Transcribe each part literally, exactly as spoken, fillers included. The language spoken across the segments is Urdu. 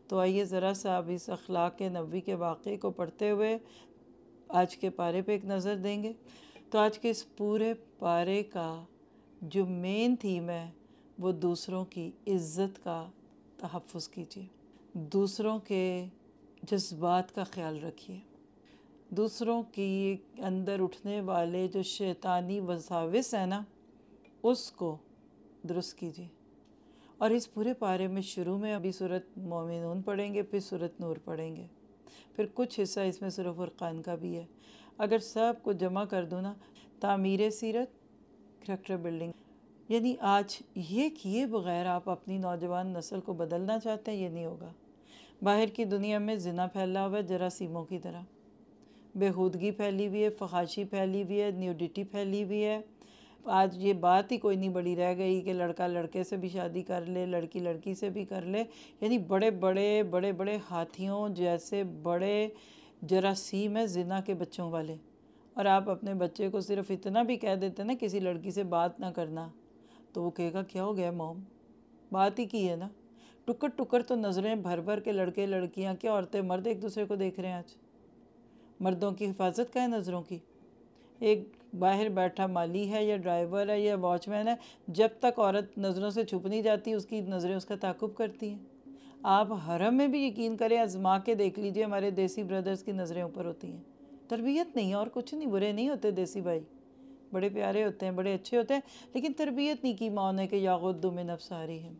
تو آئیے ذرا سا اب اس اخلاق نبوی کے واقعے کو پڑھتے ہوئے آج کے پارے پہ ایک نظر دیں گے۔ تو آج کے اس پورے پارے کا جو مین تھیم ہے وہ دوسروں کی عزت کا تحفظ کیجیے، دوسروں کے جذبات کا خیال رکھیے، دوسروں کی اندر اٹھنے والے جو شیطانی وساوس ہیں نا اس کو درست کیجیے۔ اور اس پورے پارے میں شروع میں ابھی سورۃ مومنون پڑھیں گے، پھر سورۃ نور پڑھیں گے، پھر کچھ حصہ اس میں سورۃ فرقان کا بھی ہے۔ اگر سب کو جمع کر دوں نا، تعمیر سیرت، کریکٹر بلڈنگ، یعنی آج یہ کیے بغیر آپ اپنی نوجوان نسل کو بدلنا چاہتے ہیں، یہ نہیں ہوگا۔ باہر کی دنیا میں زنا پھیلا ہوا ہے جراثیموں کی طرح، بےہودگی پھیلی ہوئی ہے، فحاشی پھیلی ہوئی ہے، نیوڈیٹی پھیلی ہوئی ہے۔ آج یہ بات ہی کوئی نہیں بڑی رہ گئی کہ لڑکا لڑکے سے بھی شادی کر لے، لڑکی لڑکی سے بھی کر لے، یعنی بڑے بڑے بڑے بڑے ہاتھیوں جیسے بڑے جراثیم ہیں زنا کے بچوں والے، اور آپ اپنے بچے کو صرف اتنا بھی کہہ دیتے نا کسی لڑکی سے بات نہ کرنا، تو وہ کہے گا کیا ہو گیا موم، بات ہی کی ہے نا۔ ٹکر ٹکر تو نظریں بھر بھر کے لڑکے لڑکیاں کیا عورتیں مرد ایک دوسرے کو دیکھ رہے ہیں آج۔ مردوں کی حفاظت کا ہے نظروں کی؟ ایک باہر بیٹھا مالی ہے یا ڈرائیور ہے یا واچ مین ہے، جب تک عورت نظروں سے چھپ نہیں جاتی اس کی نظریں اس کا تعاقب کرتی ہیں۔ آپ حرم میں بھی یقین کریں، آزما کے دیکھ لیجئے، ہمارے دیسی بردرز کی نظریں اوپر ہوتی ہیں۔ تربیت نہیں ہے اور کچھ نہیں، برے نہیں ہوتے دیسی بھائی، بڑے پیارے ہوتے ہیں، بڑے اچھے ہوتے ہیں، لیکن تربیت نہیں کی ماں نے کہ یغض من ابصارہم،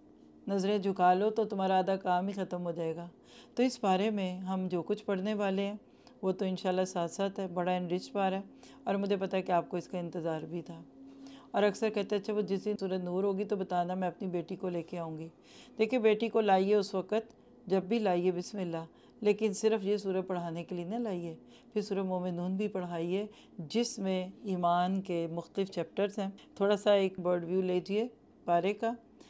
نظریں جھکا لو تو تمہارا آدھا کام ہی ختم ہو جائے گا۔ تو اس بارے میں ہم جو کچھ پڑھنے والے ہیں وہ تو انشاءاللہ ساتھ ساتھ ہے، بڑا انرچ پار ہے، اور مجھے پتا ہے کہ آپ کو اس کا انتظار بھی تھا۔ اور اکثر کہتے ہیں اچھا وہ جس دن سورۃ نور ہوگی تو بتانا، میں اپنی بیٹی کو لے کے آؤں گی۔ دیکھیں بیٹی کو لائیے اس وقت جب بھی لائیے، بسم اللہ، لیکن صرف یہ سورہ پڑھانے کے لیے نہ لائیے، پھر سورہ مومنون بھی پڑھائیے جس میں ایمان کے مختلف چیپٹرز ہیں۔ تھوڑا سا ایک برڈ ویو لیجئے پارے کا۔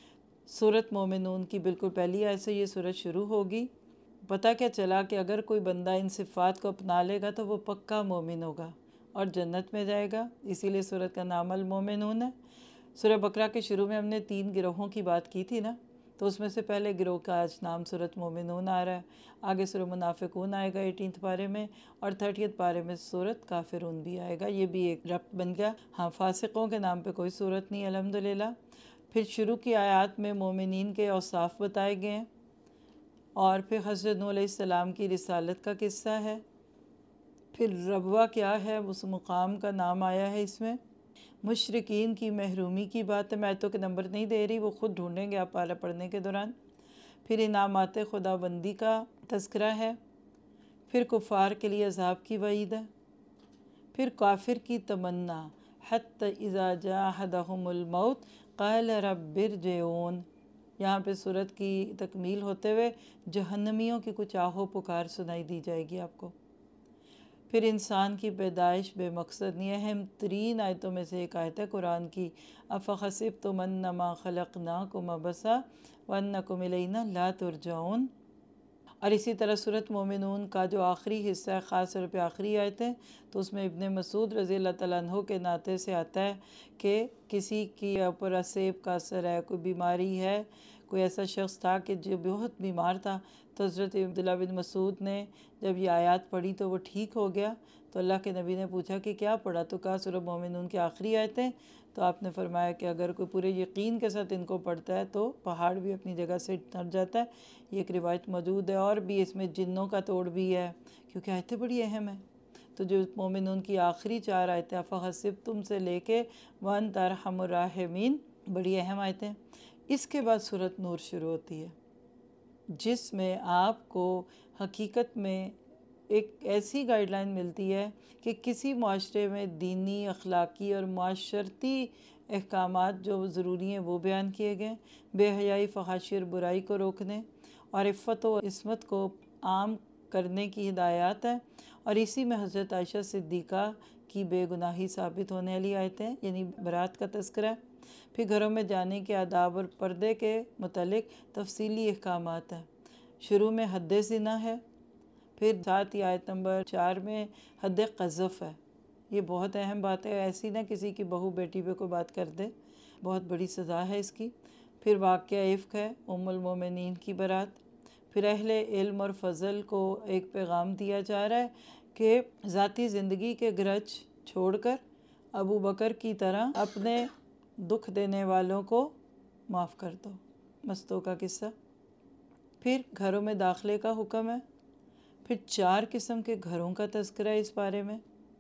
سورۃ مومنون کی بالکل پہلی آیت سے یہ سورۃ شروع ہوگی۔ پتہ کیا چلا کہ اگر کوئی بندہ ان صفات کو اپنا لے گا تو وہ پکا مومن ہوگا اور جنت میں جائے گا، اسی لیے سورۃ کا نام المومنون ہے۔ سورہ بقرہ کے شروع میں ہم نے تین گروہوں کی بات کی تھی نا، تو اس میں سے پہلے گروہ کا آج نام سورۃ مومنون آ رہا ہے، آگے سورہ منافقون آئے گا ایٹینتھ پارے میں، اور تھرٹیتھ پارے میں سورۃ کافرون بھی آئے گا، یہ بھی ایک ربط بن گیا۔ ہاں، فاسقوں کے نام پہ کوئی سورۃ نہیں الحمدللہ۔ پھر شروع کی آیات میں مومنین کے اوصاف بتائے گئے ہیں، اور پھر حضرت نوح علیہ السلام کی رسالت کا قصہ ہے، پھر ربوہ کیا ہے اس مقام کا نام آیا ہے اس میں، مشرکین کی محرومی کی بات ہے، میں آیتوں کے نمبر نہیں دے رہی، وہ خود ڈھونڈیں گے آپ پارہ پڑھنے کے دوران۔ پھر انعامات خدا بندی کا تذکرہ ہے، پھر کفار کے لیے عذاب کی وعید ہے، پھر کافر کی تمنا حتی اذا جاء احدهم الموت قال رب ارجعون، یہاں پہ سورت کی تکمیل ہوتے ہوئے جہنمیوں کی کچھ آہو پکار سنائی دی جائے گی آپ کو۔ پھر انسان کی پیدائش بے مقصد نہیں، اہم ترین آیتوں میں سے ایک آیت ہے قرآن کی، افحسبتم انما خلقناکم عبثا وانکم الینا لا ترجعون۔ اور اسی طرح سورۃ مومنون کا جو آخری حصہ ہے، خاص طور پہ آخری آیتیں، تو اس میں ابن مسعود رضی اللہ تعالیٰ عنہ کے ناطے سے آتا ہے کہ کسی کی اوپر اسیب کا اثر ہے، کوئی بیماری ہے، کوئی ایسا شخص تھا کہ جو بہت بیمار تھا، تو حضرت عبداللہ بن مسعود نے جب یہ آیات پڑھی تو وہ ٹھیک ہو گیا۔ تو اللہ کے نبی نے پوچھا کہ کیا پڑھا، تو کہا سورہ مومنون کی آخری آیتیں، تو آپ نے فرمایا کہ اگر کوئی پورے یقین کے ساتھ ان کو پڑھتا ہے تو پہاڑ بھی اپنی جگہ سے ٹر جاتا ہے۔ یہ ایک روایت موجود ہے، اور بھی اس میں جنوں کا توڑ بھی ہے، کیونکہ آیتیں بڑی اہم ہیں۔ تو جو مومنون کی آخری چار آیتیں افحسبتم سے لے کے وانت ارحم الراحمین، بڑی اہم آیتیں۔ اس کے بعد سورۃ نور شروع ہوتی ہے جس میں آپ کو حقیقت میں ایک ایسی گائیڈ لائن ملتی ہے کہ کسی معاشرے میں دینی، اخلاقی اور معاشرتی احکامات جو ضروری ہیں وہ بیان کیے گئے، بے حیائی، فحاشی اور برائی کو روکنے اور عفت و عصمت کو عام کرنے کی ہدایات ہیں، اور اسی میں حضرت عائشہ صدیقہ کی بے گناہی ثابت ہونے والی آیتیں، یعنی برات کا تذکرہ ہے۔ پھر گھروں میں جانے کے آداب اور پردے کے متعلق تفصیلی احکامات ہیں۔ شروع میں حد زنا ہے، پھر ساتھ ہی آیت نمبر چار میں حد قذف ہے۔ یہ بہت اہم بات ہے، ایسی نہ کسی کی بہو بیٹی پہ کوئی بات کر دے، بہت بڑی سزا ہے اس کی۔ پھر واقعہ عفق ہے، ام المومنین کی برات۔ پھر اہل علم اور فضل کو ایک پیغام دیا جا رہا ہے کہ ذاتی زندگی کے گرج چھوڑ کر ابو بکر کی طرح اپنے دکھ دینے والوں کو معاف کر دو، مستوں کا قصہ۔ پھر گھروں میں داخلے کا حکم ہے، پھر چار قسم کے گھروں کا تذکرہ ہے اس بارے میں،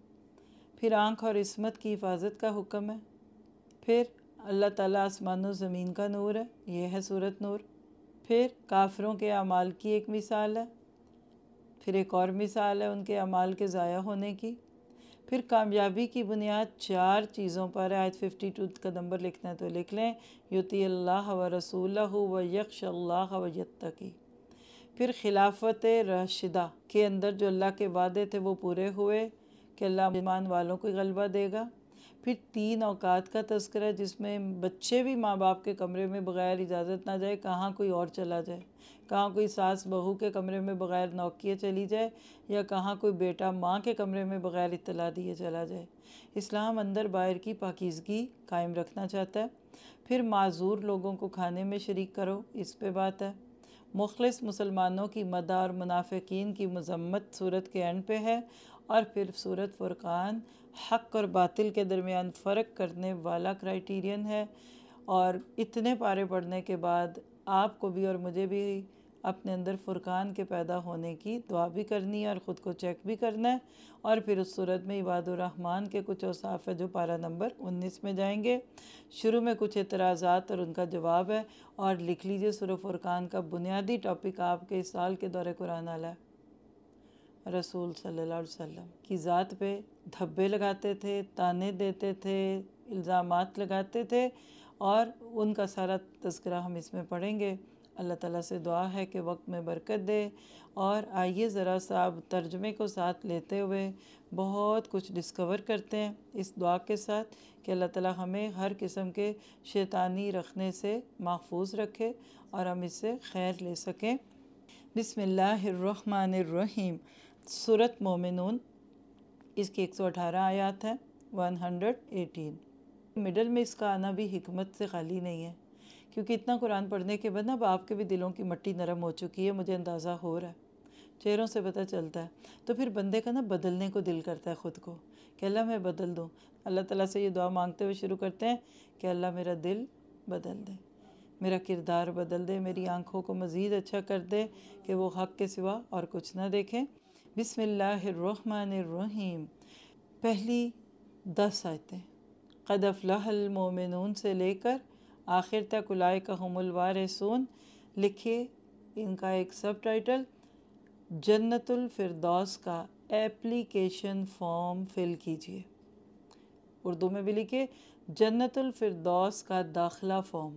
پھر آنکھ اور عصمت کی حفاظت کا حکم ہے، پھر اللہ تعالیٰ آسمان و زمین کا نور ہے، یہ ہے سورۃ نور، پھر کافروں کے اعمال کی ایک مثال ہے، پھر ایک اور مثال ہے ان کے اعمال کے ضائع ہونے کی، پھر کامیابی کی بنیاد چار چیزوں پر ہے۔ آیت ففٹی ٹو کا نمبر لکھنا ہے تو لکھ لیں، یُطِیعُ اللہ و رسولہ و یخش اللہ و یتقی۔ پھر خلافت راشدہ کے اندر جو اللہ کے وعدے تھے وہ پورے ہوئے کہ اللہ ایمان والوں کو غلبہ دے گا۔ پھر تین اوقات کا تذکرہ جس میں بچے بھی ماں باپ کے کمرے میں بغیر اجازت نہ جائے، کہاں کوئی اور چلا جائے، کہاں کوئی ساس بہو کے کمرے میں بغیر نوک کیے چلی جائے، یا کہاں کوئی بیٹا ماں کے کمرے میں بغیر اطلاع دیے چلا جائے۔ اسلام اندر باہر کی پاکیزگی قائم رکھنا چاہتا ہے۔ پھر معذور لوگوں کو کھانے میں شریک کرو، اس پہ بات ہے۔ مخلص مسلمانوں کی مدح اور منافقین کی مذمت سورت کے اینڈ پہ ہے، اور پھر سورت فرقان حق اور باطل کے درمیان فرق کرنے والا کرائیٹیرین ہے۔ اور اتنے پارے پڑھنے کے بعد آپ کو بھی اور مجھے بھی اپنے اندر فرقان کے پیدا ہونے کی دعا بھی کرنی ہے اور خود کو چیک بھی کرنا ہے۔ اور پھر اس صورت میں عباد الرحمن کے کچھ اوصاف ہے جو پارہ نمبر انیس میں جائیں گے۔ شروع میں کچھ اعتراضات اور ان کا جواب ہے، اور لکھ لیجئے سورہ فرقان کا بنیادی ٹاپک آپ کے اس سال کے دورہ قرآن والا ہے۔ رسول صلی اللہ علیہ وسلم کی ذات پہ دھبے لگاتے تھے، تانے دیتے تھے، الزامات لگاتے تھے، اور ان کا سارا تذکرہ ہم اس میں پڑھیں گے۔ اللہ تعالیٰ سے دعا ہے کہ وقت میں برکت دے۔ اور آئیے ذرا سا اب ترجمے کو ساتھ لیتے ہوئے بہت کچھ ڈسکور کرتے ہیں اس دعا کے ساتھ کہ اللہ تعالیٰ ہمیں ہر قسم کے شیطانی رکھنے سے محفوظ رکھے اور ہم اس سے خیر لے سکیں۔ بسم اللہ الرحمن الرحیم۔ سورۃ مومنون، اس کی ایک سو اٹھارہ آیات ہیں، ون ہنڈریڈ ایٹین۔ مڈل میں اس کا آنا بھی حکمت سے خالی نہیں ہے، کیونکہ اتنا قرآن پڑھنے کے بعد اب آپ کے بھی دلوں کی مٹی نرم ہو چکی ہے، مجھے اندازہ ہو رہا ہے، چہروں سے پتہ چلتا ہے۔ تو پھر بندے کا نا بدلنے کو دل کرتا ہے خود کو کہ اللہ میں بدل دوں۔ اللہ تعالیٰ سے یہ دعا مانگتے ہوئے شروع کرتے ہیں کہ اللہ میرا دل بدل دے، میرا کردار بدل دے، میری آنکھوں کو مزید اچھا کر دے کہ وہ حق کے سوا اور کچھ نہ دیکھیں۔ بسم اللہ الرحمن الرحیم۔ پہلی دس آیتیں قد افلح المومنون سے لے کر آخر تک اولئک ھم الوارثون، لکھیے ان کا ایک سب ٹائٹل جنت الفردوس کا ایپلیکیشن فارم فل کیجیے۔ اردو میں بھی لکھیے جنت الفردوس کا داخلہ فارم۔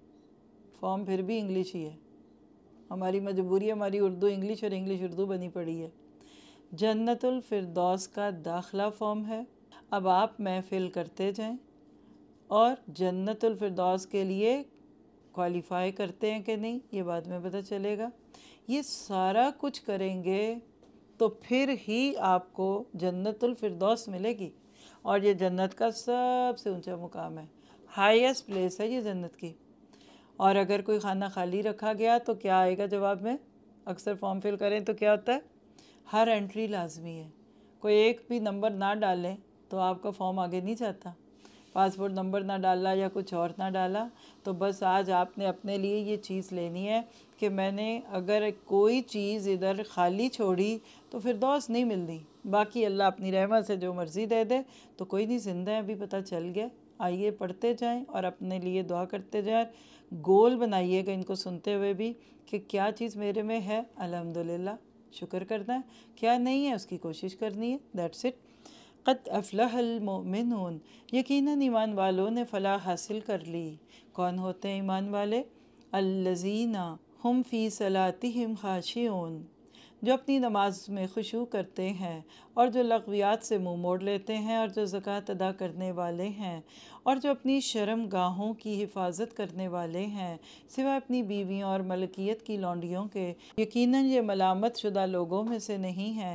فارم پھر بھی انگلش ہی ہے، ہماری مجبوری ہماری اردو انگلش اور انگلش اردو بنی پڑی ہے۔ جنت الفردوس کا داخلہ فارم ہے، اب آپ محفل کرتے جائیں اور جنت الفردوس کے لیے کوالیفائی کرتے ہیں کہ نہیں یہ بعد میں پتہ چلے گا۔ یہ سارا کچھ کریں گے تو پھر ہی آپ کو جنت الفردوس ملے گی، اور یہ جنت کا سب سے اونچا مقام ہے، ہائیسٹ پلیس ہے یہ جنت کی۔ اور اگر کوئی خانہ خالی رکھا گیا تو کیا آئے گا جواب میں؟ اکثر فارم فل کریں تو کیا ہوتا ہے؟ ہر انٹری لازمی ہے، کوئی ایک بھی نمبر نہ ڈالیں تو آپ کا فارم آگے نہیں جاتا۔ پاسپورٹ نمبر نہ ڈالا یا کچھ اور نہ ڈالا تو بس آج آپ نے اپنے لیے یہ چیز لینی ہے کہ میں نے اگر کوئی چیز ادھر خالی چھوڑی تو فردوس نہیں ملتی، باقی اللہ اپنی رحمت سے جو مرضی دے دے تو کوئی نہیں، زندہ ہے ابھی پتہ چل گیا۔ آئیے پڑھتے جائیں اور اپنے لیے دعا کرتے جائیں، گول بنائیے گا ان کو سنتے ہوئے بھی کہ کیا چیز میرے میں ہے، الحمدللہ شکر کرنا ہے، کیا نہیں ہے اس کی کوشش کرنی ہے، دیٹس اٹ۔ قد افلح المؤمنون، یقیناً ایمان والوں نے فلاح حاصل کر لی۔ کون ہوتے ہیں ایمان والے؟ الذین ہم فی صلاتہم خاشعون، جو اپنی نماز میں خشوع کرتے ہیں اور جو لغویات سے منہ موڑ لیتے ہیں اور جو زکوٰۃ ادا کرنے والے ہیں اور جو اپنی شرم گاہوں کی حفاظت کرنے والے ہیں سوائے اپنی بیویوں اور ملکیت کی لونڈیوں کے۔ یقیناً یہ ملامت شدہ لوگوں میں سے نہیں ہیں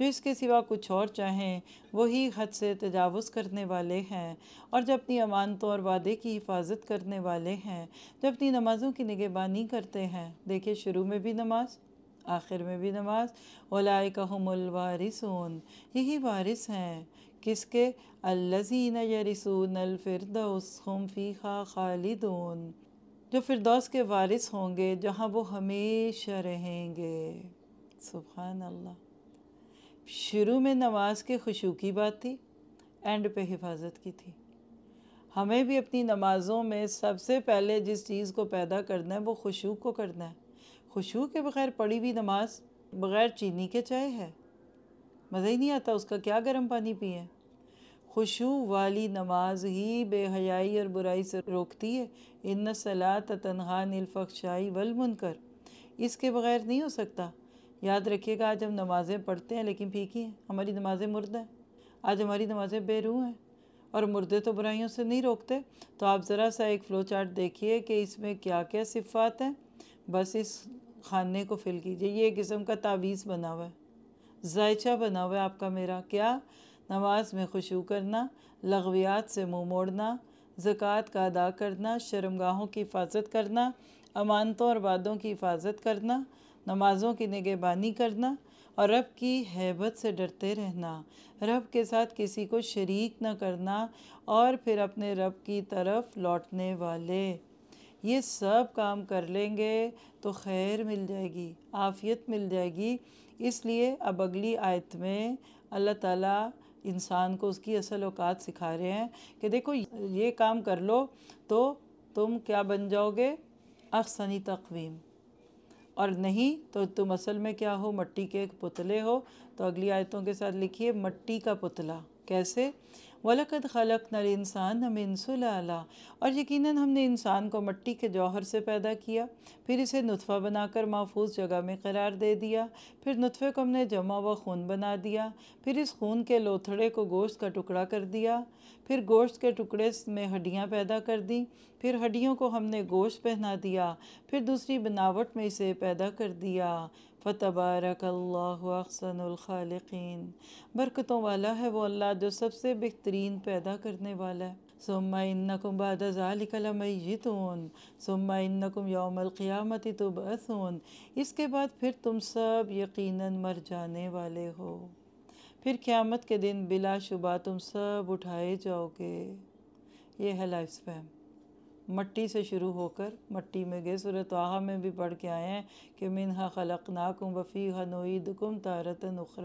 جو اس کے سوا کچھ اور چاہیں وہی حد سے تجاوز کرنے والے ہیں، اور جو اپنی امانتوں اور وعدے کی حفاظت کرنے والے ہیں، جو اپنی نمازوں کی نگہبانی کرتے ہیں۔ دیکھیں شروع میں بھی نماز، آخر میں بھی نماز۔ اولئک ھم الوارثون، یہی وارث ہیں کس کے؟ الذین یرثون الفردوس ھم فیہا خالدون، جو فردوس کے وارث ہوں گے جہاں وہ ہمیشہ رہیں گے۔ سبحان اللہ۔ شروع میں نماز کے خشوع کی بات تھی، اینڈ پہ حفاظت کی تھی۔ ہمیں بھی اپنی نمازوں میں سب سے پہلے جس چیز کو پیدا کرنا ہے وہ خشوع کو کرنا ہے۔ خشوع کے بغیر پڑھی ہوئی نماز بغیر چینی کے چائے ہے، مزہ ہی نہیں آتا، اس کا کیا گرم پانی پئیں۔ خشوع والی نماز ہی بے حیائی اور برائی سے روکتی ہے۔ ان الصلاۃ تنہی عن الفحشاء والمنکر، اس کے بغیر نہیں ہو سکتا۔ یاد رکھیے گا، آج ہم نمازیں پڑھتے ہیں لیکن پھیکی ہیں، ہماری نمازیں مردہ ہیں، آج ہماری نمازیں بے روح ہیں، اور مردے تو برائیوں سے نہیں روکتے۔ تو آپ ذرا سا ایک فلو چارٹ دیکھیے کہ اس میں کیا کیا صفات ہیں، بس اس خانے کو فل کیجئے۔ یہ ایک قسم کا تعویذ بنا ہوا ہے، ذائچہ بنا ہوا ہے آپ کا میرا۔ کیا؟ نماز میں خشوع کرنا، لغویات سے منہ موڑنا، زکوٰۃ کا ادا کرنا، شرمگاہوں کی حفاظت کرنا، امانتوں اور وعدوں کی حفاظت کرنا، نمازوں کی نگہبانی کرنا، اور رب کی ہیبت سے ڈرتے رہنا، رب کے ساتھ کسی کو شریک نہ کرنا، اور پھر اپنے رب کی طرف لوٹنے والے۔ یہ سب کام کر لیں گے تو خیر مل جائے گی، عافیت مل جائے گی۔ اس لیے اب اگلی آیت میں اللہ تعالیٰ انسان کو اس کی اصل اوقات سکھا رہے ہیں کہ دیکھو یہ کام کر لو تو تم کیا بن جاؤ گے؟ احسنی تقویم، اور نہیں تو تم اصل میں کیا ہو؟ مٹی کے ایک پتلے ہو۔ تو اگلی آیتوں کے ساتھ لکھیے مٹی کا پتلا کیسے؟ وَلَقَدْ خَلَقْنَا الْإِنسَانَ مِنْ سُلَالَةٍ، اور یقیناً ہم نے انسان کو مٹی کے جوہر سے پیدا کیا، پھر اسے نطفہ بنا کر محفوظ جگہ میں قرار دے دیا، پھر نطفے کو ہم نے جمع و خون بنا دیا، پھر اس خون کے لوتھڑے کو گوشت کا ٹکڑا کر دیا، پھر گوشت کے ٹکڑے میں ہڈیاں پیدا کر دیں، پھر ہڈیوں کو ہم نے گوشت پہنا دیا، پھر دوسری بناوٹ میں اسے پیدا کر دیا۔ فَتَبَارَكَ اللَّهُ أَحْسَنُ الْخَالِقِينَ، برکتوں والا ہے وہ اللہ جو سب سے بہترین پیدا کرنے والا ہے۔ ثُمَّ إِنَّكُمْ بَعْدَ ذَلِكَ لَمَيِّتُونَ ثُمَّ إِنَّكُمْ يَوْمَ الْقِيَامَةِ تُبْعَثُونَ، اس کے بعد پھر تم سب یقیناً مر جانے والے ہو، پھر قیامت کے دن بلا شبہ تم سب اٹھائے جاؤ گے۔ یہ ہے لائف سپین، مٹی سے شروع ہو کر مٹی میں گئے۔ سورۃ طٰہٰ میں بھی پڑھ کے آئے ہیں کہ منہا خلقناکم وفیہا نعیدکم تارۃ اخری،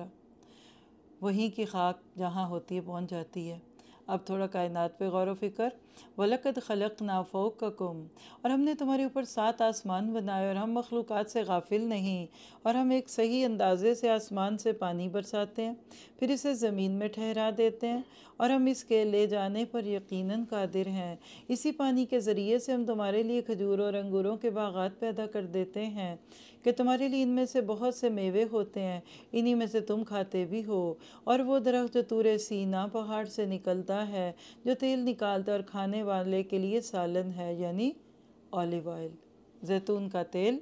وہیں کی خاک جہاں ہوتی ہے پہنچ جاتی ہے۔ اب تھوڑا کائنات پہ غور و فکر۔ وَلَقَدْ خَلَقْنَا فَوْقَكُمْ، اور ہم نے تمہارے اوپر سات آسمان بنائے، اور ہم مخلوقات سے غافل نہیں، اور ہم ایک صحیح اندازے سے آسمان سے پانی برساتے ہیں، پھر اسے زمین میں ٹھہرا دیتے ہیں، اور ہم اس کے لے جانے پر یقیناً قادر ہیں۔ اسی پانی کے ذریعے سے ہم تمہارے لیے کھجوروں اور انگوروں کے باغات پیدا کر دیتے ہیں کہ تمہارے لیے ان میں سے بہت سے میوے ہوتے ہیں، انہی میں سے تم کھاتے بھی ہو، اور وہ درخت جو طور سینا پہاڑ سے نکلتا ہے، جو تیل نکالتا اور کھانے والے کے لیے سالن ہے، یعنی اولیو آئل، زیتون کا تیل۔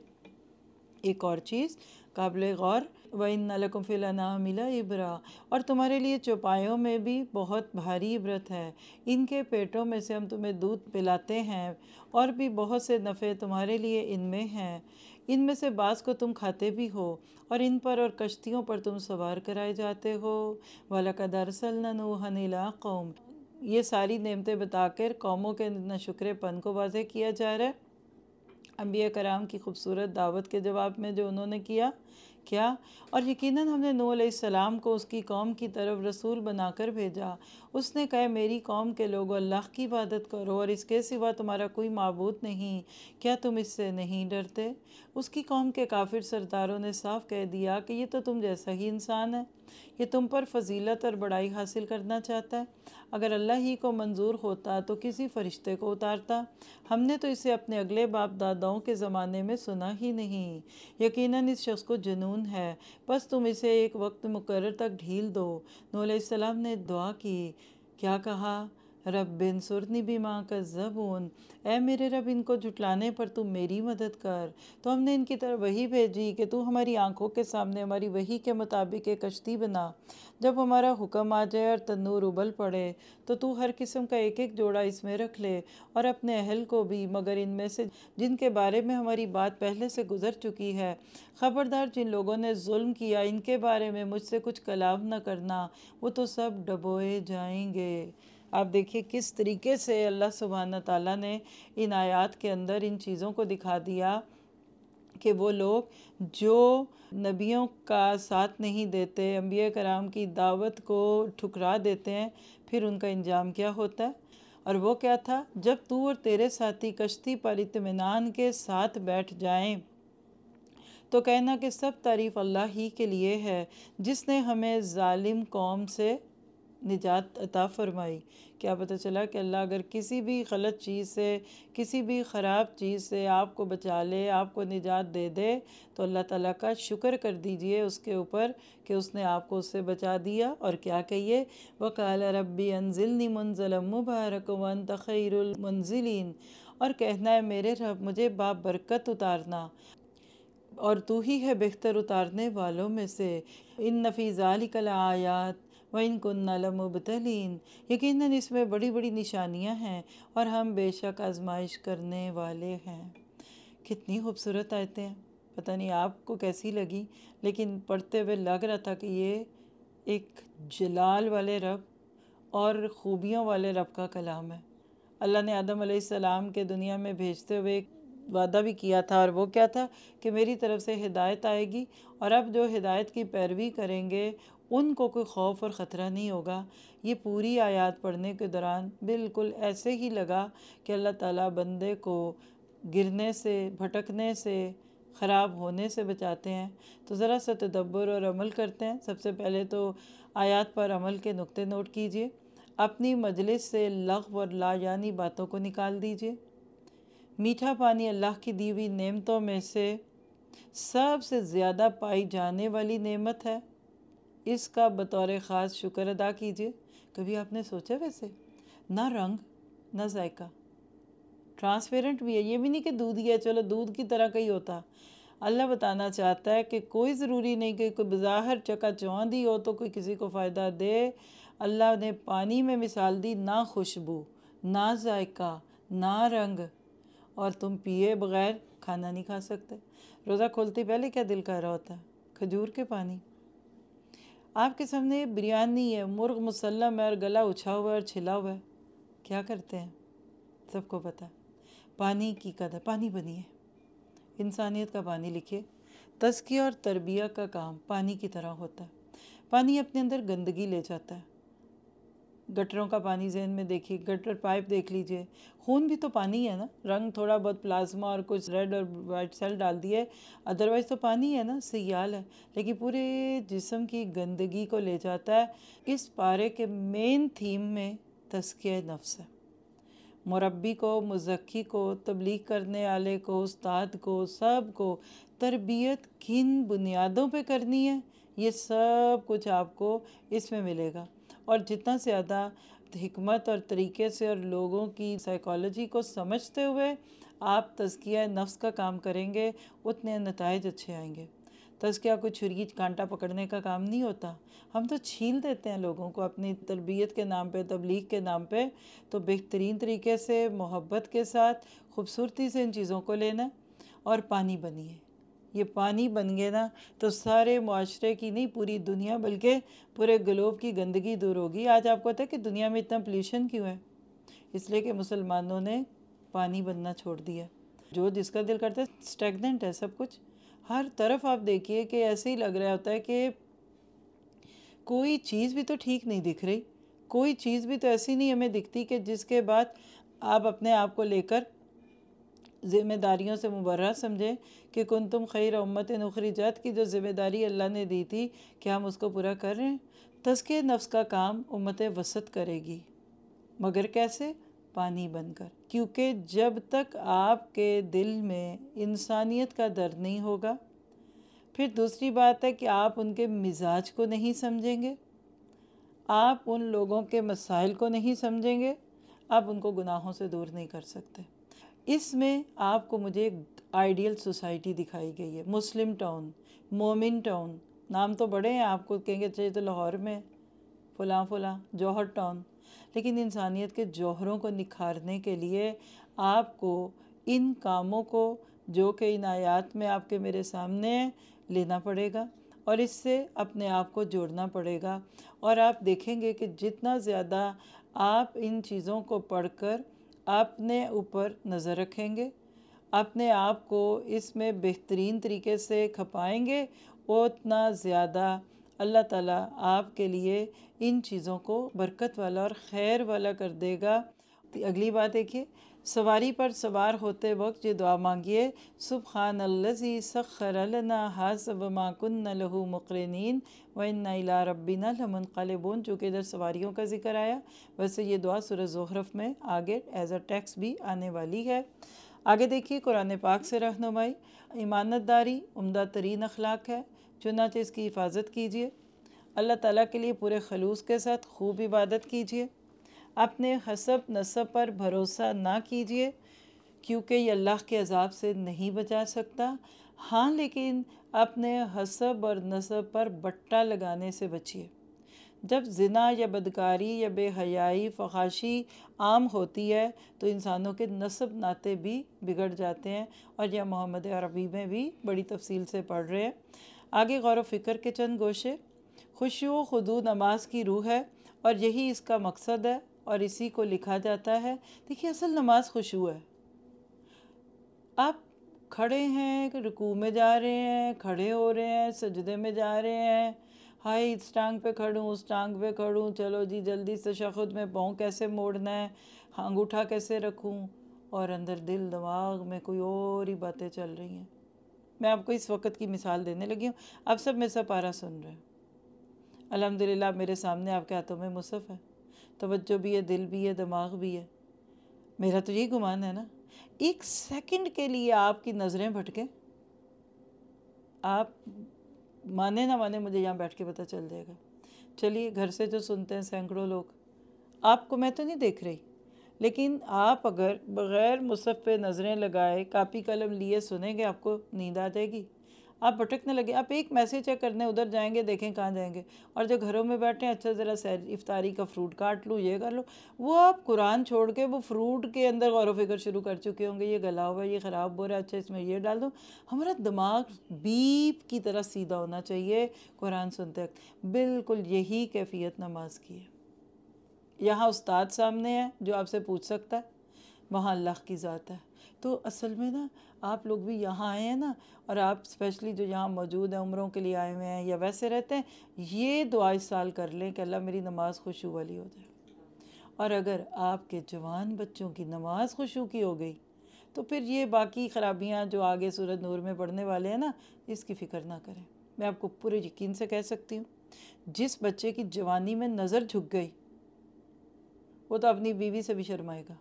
ایک اور چیز قابل غور، وَإِنَّ لَكُمْ فِي الْأَنْعَامِ لَعِبْرَةً، اور تمہارے لیے چوپایوں میں بھی بہت بھاری عبرت ہے، ان کے پیٹوں میں سے ہم تمہیں دودھ پلاتے ہیں، اور بھی بہت سے نفع تمہارے لیے ان میں ہیں، ان میں سے بعض کو تم کھاتے بھی ہو، اور ان پر اور کشتیوں پر تم سوار کرائے جاتے ہو۔ وَلَقَدْ أَرْسَلْنَا نُوحًا إِلَىٰ قَوْمِهِ، یہ ساری نعمتیں بتا کر قوموں کے ناشکرے پن کو واضح کیا جا رہا ہے۔ انبیاء کرام کی خوبصورت دعوت کے جواب میں جو انہوں نے کیا کیا، اور یقیناً ہم نے نوح علیہ السلام کو اس کی قوم کی طرف رسول بنا کر بھیجا۔ اس نے کہا میری قوم کے لوگو اللہ کی عبادت کرو، اور اس کے سوا تمہارا کوئی معبود نہیں، کیا تم اس سے نہیں ڈرتے؟ اس کی قوم کے کافر سرداروں نے صاف کہہ دیا کہ یہ تو تم جیسا ہی انسان ہے، یہ تم پر فضیلت اور بڑائی حاصل کرنا چاہتا ہے۔ اگر اللہ ہی کو منظور ہوتا تو کسی فرشتے کو اتارتا، ہم نے تو اسے اپنے اگلے باپ داداؤں کے زمانے میں سنا ہی نہیں۔ یقیناً اس شخص کو جنون ہے، بس تم اسے ایک وقت مقرر تک ڈھیل دو۔ نوح علیہ السلام نے دعا کی، کیا کہا؟ رب انصرنی بما کذبون، اے میرے رب ان کو جھٹلانے پر تو میری مدد کر۔ تو ہم نے ان کی طرف وحی بھیجی کہ تو ہماری آنکھوں کے سامنے ہماری وحی کے مطابق ایک کشتی بنا، جب ہمارا حکم آ جائے اور تنور ابل پڑے تو تو ہر قسم کا ایک ایک جوڑا اس میں رکھ لے، اور اپنے اہل کو بھی، مگر ان میں سے جن کے بارے میں ہماری بات پہلے سے گزر چکی ہے۔ خبردار جن لوگوں نے ظلم کیا ان کے بارے میں مجھ سے کچھ کلام نہ کرنا، وہ تو سب ڈبوئے جائیں گے۔ آپ دیکھیے کس طریقے سے اللہ سبحانہ تعالیٰ نے ان آیات کے اندر ان چیزوں کو دکھا دیا کہ وہ لوگ جو نبیوں کا ساتھ نہیں دیتے، انبیاء کرام کی دعوت کو ٹھکرا دیتے ہیں، پھر ان کا انجام کیا ہوتا ہے۔ اور وہ کیا تھا؟ جب تو اور تیرے ساتھی کشتی پر اطمینان کے ساتھ بیٹھ جائیں تو کہنا کہ سب تعریف اللہ ہی کے لیے ہے، جس نے ہمیں ظالم قوم سے نجات عطا فرمائی۔ کیا پتہ چلا کہ اللہ اگر کسی بھی غلط چیز سے، کسی بھی خراب چیز سے آپ کو بچا لے، آپ کو نجات دے دے، تو اللہ تعالیٰ کا شکر کر دیجئے اس کے اوپر کہ اس نے آپ کو اس سے بچا دیا۔ اور کیا کہیے؟ وَقَالَ رَبِّ أَنزِلْنِي مُنزَلًا مُبَارَكًا وَأَنْتَ خَيْرُ الْمُنزِلِينَ، اور کہنا ہے میرے رب مجھے بابرکت اتارنا، اور تو ہی ہے بہتر اتارنے والوں میں سے۔ إِنَّ فِي ذَلِكَ لَآيَاتٍ وَإِن كُنَّا لَمُبْتَلِينَ، یقیناً اس میں بڑی بڑی نشانیاں ہیں اور ہم بے شک آزمائش کرنے والے ہیں۔ کتنی خوبصورت آیتیں ہیں، پتہ نہیں آپ کو کیسی لگی، لیکن پڑھتے ہوئے لگ رہا تھا کہ یہ ایک جلال والے رب اور خوبیوں والے رب کا کلام ہے۔ اللہ نے آدم علیہ السلام کے دنیا میں بھیجتے ہوئے ایک وعدہ بھی کیا تھا، اور وہ کیا تھا کہ میری طرف سے ہدایت آئے گی، اور اب جو ہدایت کی پیروی کریں گے ان کو کوئی خوف اور خطرہ نہیں ہوگا۔ یہ پوری آیات پڑھنے کے دوران بالکل ایسے ہی لگا کہ اللہ تعالیٰ بندے کو گرنے سے، بھٹکنے سے، خراب ہونے سے بچاتے ہیں۔ تو ذرا سا تدبر اور عمل کرتے ہیں۔ سب سے پہلے تو آیات پر عمل کے نقطے نوٹ کیجئے، اپنی مجلس سے لغو اور لا یعنی باتوں کو نکال دیجئے۔ میٹھا پانی اللہ کی دی ہوئی نعمتوں میں سے سب سے زیادہ پائی جانے والی نعمت ہے، اس کا بطور خاص شکر ادا کیجئے۔ کبھی آپ نے سوچا ویسے؟ نہ رنگ نہ ذائقہ، ٹرانسپیرنٹ بھی ہے، یہ بھی نہیں کہ دودھ ہی ہے چلو دودھ کی طرح کا ہی ہوتا۔ اللہ بتانا چاہتا ہے کہ کوئی ضروری نہیں کہ کوئی بظاہر چکا چوندھ ہی ہو تو کوئی کسی کو فائدہ دے۔ اللہ نے پانی میں مثال دی، نہ خوشبو، نہ ذائقہ، نہ رنگ، اور تم پیے بغیر کھانا نہیں کھا سکتے۔ روزہ کھولتی پہلے کیا دل کر رہا ہوتا ہے؟ کھجور کے پانی۔ آپ کے سامنے بریانی ہے، مرغ مسلم ہے اور گلا اچھا ہوا ہے اور چھلا ہوا ہے، کیا کرتے ہیں؟ سب کو پتہ ہے۔ پانی کی قدر، پانی بنیے، انسانیت کا پانی لکھیے۔ تزکیہ اور تربیہ کا کام پانی کی طرح ہوتا ہے۔ پانی اپنے اندر گندگی لے جاتا ہے۔ گٹروں کا پانی ذہن میں دیکھیے، گٹر پائپ دیکھ لیجئے، خون بھی تو پانی ہے نا، رنگ تھوڑا بہت پلازما اور کچھ ریڈ اور وائٹ سیل ڈال دیے، ادروائز تو پانی ہے نا، سیال ہے، لیکن پورے جسم کی گندگی کو لے جاتا ہے۔ اس پارے کے مین تھیم میں تزکیہ نفس ہے۔ مربی کو، مزکی کو، تبلیغ کرنے والے کو، استاد کو، سب کو تربیت کن بنیادوں پہ کرنی ہے، یہ سب کچھ آپ کو اس میں ملے گا۔ اور جتنا زیادہ حکمت اور طریقے سے اور لوگوں کی سائیکالوجی کو سمجھتے ہوئے آپ تزکیہ نفس کا کام کریں گے، اتنے نتائج اچھے آئیں گے۔ تزکیہ کوئی چھری کانٹا پکڑنے کا کام نہیں ہوتا۔ ہم تو چھیل دیتے ہیں لوگوں کو اپنی تربیت کے نام پہ، تبلیغ کے نام پہ۔ تو بہترین طریقے سے، محبت کے ساتھ، خوبصورتی سے ان چیزوں کو لینا، اور پانی بنیے۔ یہ پانی بن گئے نا تو سارے معاشرے کی نہیں، پوری دنیا بلکہ پورے گلوب کی گندگی دور ہوگی۔ آج آپ کو پتہ ہے کہ دنیا میں اتنا پولیوشن کیوں ہے؟ اس لیے کہ مسلمانوں نے پانی بننا چھوڑ دیا۔ جو جس کا دل کرتا ہے، سٹیگننٹ ہے سب کچھ۔ ہر طرف آپ دیکھیے کہ ایسے ہی لگ رہا ہوتا ہے کہ کوئی چیز بھی تو ٹھیک نہیں دکھ رہی، کوئی چیز بھی تو ایسی نہیں ہمیں دکھتی کہ جس کے بعد آپ اپنے آپ کو لے کر ذمہ داریوں سے مبرہ سمجھیں کہ کنتم خیر امت اخرجت کی جو ذمہ داری اللہ نے دی تھی، کیا ہم اس کو پورا کر رہے ہیں؟ تزکیہ نفس کا کام امت وسط کرے گی، مگر کیسے؟ پانی بن کر۔ کیونکہ جب تک آپ کے دل میں انسانیت کا درد نہیں ہوگا، پھر دوسری بات ہے کہ آپ ان کے مزاج کو نہیں سمجھیں گے، آپ ان لوگوں کے مسائل کو نہیں سمجھیں گے، آپ ان کو گناہوں سے دور نہیں کر سکتے۔ اس میں آپ کو مجھے ایک آئیڈیل سوسائٹی دکھائی گئی ہے، مسلم ٹاؤن، مومن ٹاؤن، نام تو بڑے ہیں، آپ کو کہیں گے چاہیے تو لاہور میں فلاں فلاں جوہر ٹاؤن، لیکن انسانیت کے جوہروں کو نکھارنے کے لیے آپ کو ان کاموں کو جو کہ ان آیات میں آپ کے میرے سامنے لینا پڑے گا اور اس سے اپنے آپ کو جوڑنا پڑے گا۔ اور آپ دیکھیں گے کہ جتنا زیادہ آپ ان چیزوں کو پڑھ کر اپنے اوپر نظر رکھیں گے، اپنے آپ کو اس میں بہترین طریقے سے کھپائیں گے، اتنا زیادہ اللہ تعالیٰ آپ کے لیے ان چیزوں کو برکت والا اور خیر والا کر دے گا۔ اگلی بات دیکھیے، سواری پر سوار ہوتے وقت یہ دعا مانگیے، سبحان الذی سخر لنا ھذا وما کنا لہ مقرنین وانا الی ربنا لمنقلبون، چونکہ ادھر سواریوں کا ذکر آیا، ویسے یہ دعا سورہ زخرف میں آگے ایز اے ٹیکسٹ بھی آنے والی ہے۔ آگے دیکھیے، قرآن پاک سے رہنمائی، امانت داری عمدہ ترین اخلاق ہے، چنانچہ اس کی حفاظت کیجیے، اللہ تعالیٰ کے لیے پورے خلوص کے ساتھ خوب عبادت کیجیے، اپنے حسب نسب پر بھروسہ نہ کیجیے کیونکہ یہ اللہ کے عذاب سے نہیں بچا سکتا، ہاں لیکن اپنے حسب اور نسب پر بٹا لگانے سے بچیے۔ جب زنا یا بدکاری یا بے حیائی فحاشی عام ہوتی ہے تو انسانوں کے نسب ناطے بھی بگڑ جاتے ہیں، اور یہ محمد عربی میں بھی بڑی تفصیل سے پڑھ رہے ہیں۔ آگے غور و فکر کے چند گوشے، خشوع و خضوع نماز کی روح ہے اور یہی اس کا مقصد ہے اور اسی کو لکھا جاتا ہے۔ دیکھیے، اصل نماز خشوع ہے۔ آپ کھڑے ہیں، رکوع میں جا رہے ہیں، کھڑے ہو رہے ہیں، سجدے میں جا رہے ہیں، ہائی اس ٹانگ پہ کھڑوں اس ٹانگ پہ کھڑوں، چلو جی جلدی تشہد میں پاؤں کیسے موڑنا ہے، انگوٹھا کیسے رکھوں، اور اندر دل دماغ میں کوئی اور ہی باتیں چل رہی ہیں۔ میں آپ کو اس وقت کی مثال دینے لگی ہوں، آپ سب میں سے پارہ سن رہے ہیں، الحمدللہ میرے سامنے آپ کے ہاتھوں میں مصحف ہے، توجہ بھی ہے، دل بھی ہے، دماغ بھی ہے۔ میرا تو یہی گمان ہے نا، ایک سیکنڈ کے لیے آپ کی نظریں بھٹکیں، آپ مانے نہ مانے مجھے یہاں بیٹھ کے پتہ چل جائے گا۔ چلیے، گھر سے جو سنتے ہیں سینکڑوں لوگ، آپ کو میں تو نہیں دیکھ رہی، لیکن آپ اگر بغیر مصحف پہ نظریں لگائے کاپی قلم لیے سنیں گے، آپ کو نیند آ جائے گی، آپ بھٹکنے لگے، آپ ایک میسیج چیک کرنے ادھر جائیں گے، دیکھیں کہاں جائیں گے، اور جو گھروں میں بیٹھے ہیں اچھا ذرا سیر افطاری کا فروٹ کاٹ لوں، یہ کر لوں، وہ آپ قرآن چھوڑ کے وہ فروٹ کے اندر غور و فکر شروع کر چکے ہوں گے، یہ گلا ہوا ہے، یہ خراب ہو رہا ہے، اچھا اس میں یہ ڈال دوں۔ ہمارا دماغ بیپ کی طرح سیدھا ہونا چاہیے قرآن سنتے وقت، بالکل یہی کیفیت نماز کی ہے۔ یہاں استاد سامنے ہے جو آپ سے پوچھ سکتا ہے، وہاں اللہ کی ذات ہے۔ تو اصل میں نا آپ لوگ بھی یہاں آئے ہیں نا، اور آپ اسپیشلی جو یہاں موجود ہیں، عمروں کے لیے آئے ہوئے ہیں یا ویسے رہتے ہیں، یہ دعا اس سال کر لیں کہ اللہ میری نماز خشوع والی ہو جائے۔ اور اگر آپ کے جوان بچوں کی نماز خشوع کی ہو گئی تو پھر یہ باقی خرابیاں جو آگے سورۃ نور میں پڑھنے والے ہیں نا، اس کی فکر نہ کریں۔ میں آپ کو پورے یقین سے کہہ سکتی ہوں، جس بچے کی جوانی میں نظر جھک گئی وہ تو اپنی بیوی سے بھی شرمائے گا۔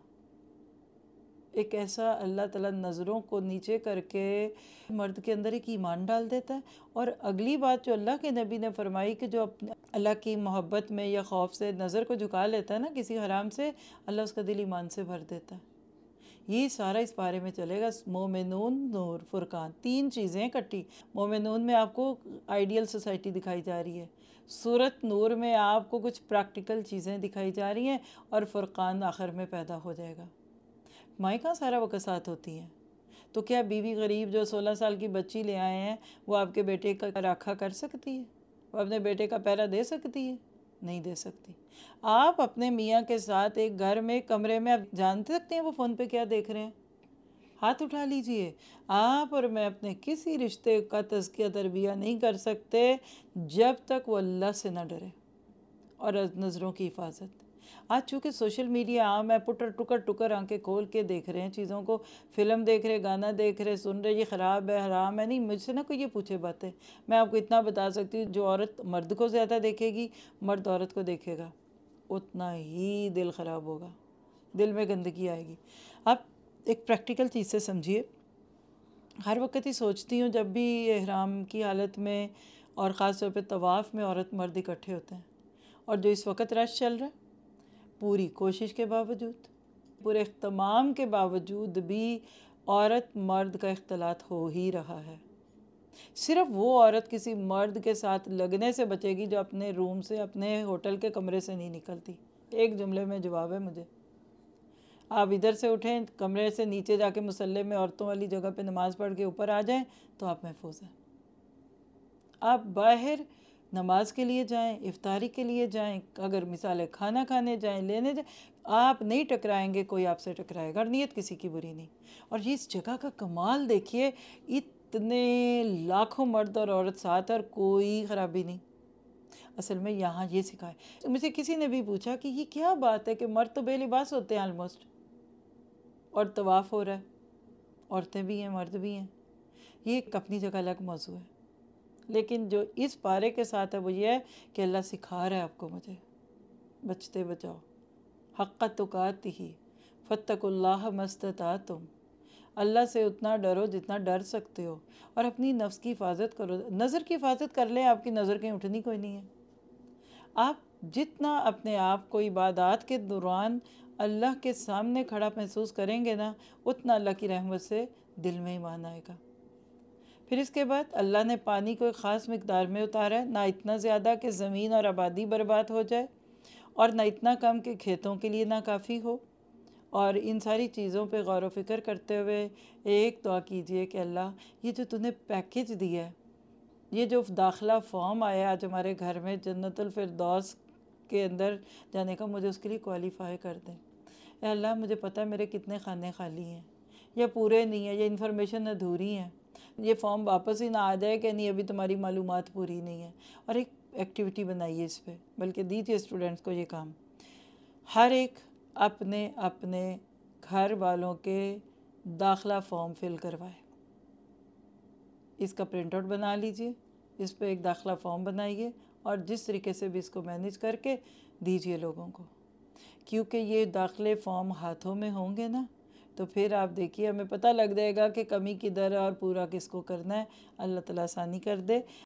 ایک ایسا اللہ تعالیٰ نظروں کو نیچے کر کے مرد کے اندر ایک ایمان ڈال دیتا ہے۔ اور اگلی بات جو اللہ کے نبی نے فرمائی کہ جو اللہ کی محبت میں یا خوف سے نظر کو جھکا لیتا ہے نا کسی حرام سے، اللہ اس کا دل ایمان سے بھر دیتا ہے۔ یہ سارا اس بارے میں چلے گا۔ مومنون، نور، فرقان، تین چیزیں کٹی۔ مومنون میں آپ کو آئیڈیل سوسائٹی دکھائی جا رہی ہے، سورۃ نور میں آپ کو کچھ پریکٹیکل چیزیں دکھائی جا رہی ہیں، اور فرقان آخر میں پیدا ہو جائے گا۔ مائیں کہاں سارا وقت ساتھ ہوتی ہیں، تو کیا بیوی غریب جو سولہ سال کی بچی لے آئے ہیں وہ آپ کے بیٹے کا راکھا کر سکتی ہے؟ وہ اپنے بیٹے کا پہرا دے سکتی ہے؟ نہیں دے سکتی۔ آپ اپنے میاں کے ساتھ ایک گھر میں کمرے میں آپ جان سکتے ہیں وہ فون پہ کیا دیکھ رہے ہیں؟ ہاتھ اٹھا لیجئے۔ آپ اور میں اپنے کسی رشتے کا تزکیہ تربیہ نہیں کر سکتے جب تک وہ اللہ سے نہ ڈرے، اور نظروں کی حفاظت۔ آج چونکہ سوشل میڈیا عام ہے، پٹر ٹکر ٹکر آنکھیں کھول کے دیکھ رہے ہیں چیزوں کو، فلم دیکھ رہے، گانا دیکھ رہے، سن رہے، یہ خراب ہے، حرام ہے۔ نہیں، مجھ سے نہ کوئی یہ پوچھے باتیں، میں آپ کو اتنا بتا سکتی ہوں، جو عورت مرد کو زیادہ دیکھے گی، مرد عورت کو دیکھے گا، اتنا ہی دل خراب ہوگا، دل میں گندگی آئے گی۔ آپ ایک پریکٹیکل چیز سے سمجھیے، ہر وقت ہی سوچتی ہوں جب بھی احرام کی حالت میں اور خاص طور پہ طواف میں عورت مرد اکٹھے ہوتے ہیں، اور جو اس وقت رش چل رہا ہے، پوری کوشش کے باوجود پورے اہتمام کے باوجود بھی عورت مرد کا اختلاط ہو ہی رہا ہے۔ صرف وہ عورت کسی مرد کے ساتھ لگنے سے بچے گی جو اپنے روم سے، اپنے ہوٹل کے کمرے سے نہیں نکلتی۔ ایک جملے میں جواب ہے مجھے، آپ ادھر سے اٹھیں، کمرے سے نیچے جا کے مصلی میں عورتوں والی جگہ پہ نماز پڑھ کے اوپر آ جائیں تو آپ محفوظ ہیں۔ آپ باہر نماز کے لیے جائیں، افطاری کے لیے جائیں، اگر مثال کھانا کھانے جائیں، لینے جائیں، آپ نہیں ٹکرائیں گے، کوئی آپ سے ٹکرائے گا، اور نیت کسی کی بری نہیں۔ اور یہ اس جگہ کا کمال دیکھیے، اتنے لاکھوں مرد اور عورت ساتھ اور کوئی خرابی نہیں۔ اصل میں یہاں یہ سکھائے، مجھے کسی نے بھی پوچھا کہ یہ کیا بات ہے کہ مرد تو بے لباس ہوتے ہیں آلموسٹ، اور طواف ہو رہا ہے، عورتیں بھی ہیں مرد بھی ہیں۔ یہ ایک اپنی جگہ الگ موضوع ہے، لیکن جو اس پارے کے ساتھ ہے وہ یہ ہے کہ اللہ سکھا رہا ہے آپ کو، مجھے بچتے بچاؤ، حق تقاتہ فاتقوا اللہ ما استطعتم، اللہ سے اتنا ڈرو جتنا ڈر سکتے ہو، اور اپنی نفس کی حفاظت کرو۔ نظر کی حفاظت کر لیں، آپ کی نظر کہیں اٹھنی کوئی نہیں ہے۔ آپ جتنا اپنے آپ کو عبادات کے دوران اللہ کے سامنے کھڑا محسوس کریں گے نا، اتنا اللہ کی رحمت سے دل میں ایمان آئے گا۔ پھر اس کے بعد اللہ نے پانی کو ایک خاص مقدار میں اتارا ہے، نہ اتنا زیادہ کہ زمین اور آبادی برباد ہو جائے، اور نہ اتنا کم کہ کھیتوں کے لیے نہ کافی ہو۔ اور ان ساری چیزوں پہ غور و فکر کرتے ہوئے ایک دعا کیجئے کہ اللہ یہ جو تو نے پیکج دیا ہے، یہ جو داخلہ فارم آیا آج ہمارے گھر میں جنت الفردوس کے اندر جانے کا، مجھے اس کے لیے کوالیفائی کر دیں۔ اے اللہ مجھے پتہ ہے میرے کتنے خانے خالی ہیں، یا پورے نہیں ہیں، یا انفارمیشن ادھوری ہیں، یہ فارم واپس ہی نہ آ جائے کہ نہیں ابھی تمہاری معلومات پوری نہیں ہیں۔ اور ایک ایکٹیویٹی بنائیے اس پہ، بلکہ دیجیے اسٹوڈنٹس کو یہ کام، ہر ایک اپنے اپنے گھر والوں کے داخلہ فارم فل کروائے، اس کا پرنٹ آؤٹ بنا لیجئے، اس پہ ایک داخلہ فارم بنائیے، اور جس طریقے سے بھی اس کو مینیج کر کے دیجئے لوگوں کو، کیونکہ یہ داخلے فارم ہاتھوں میں ہوں گے نا تو پھر آپ دیکھیے ہمیں پتہ لگ جائے گا کہ کمی کدھر ہے اور پورا کس کو کرنا ہے۔ اللہ تعالیٰ آسانی کر دے۔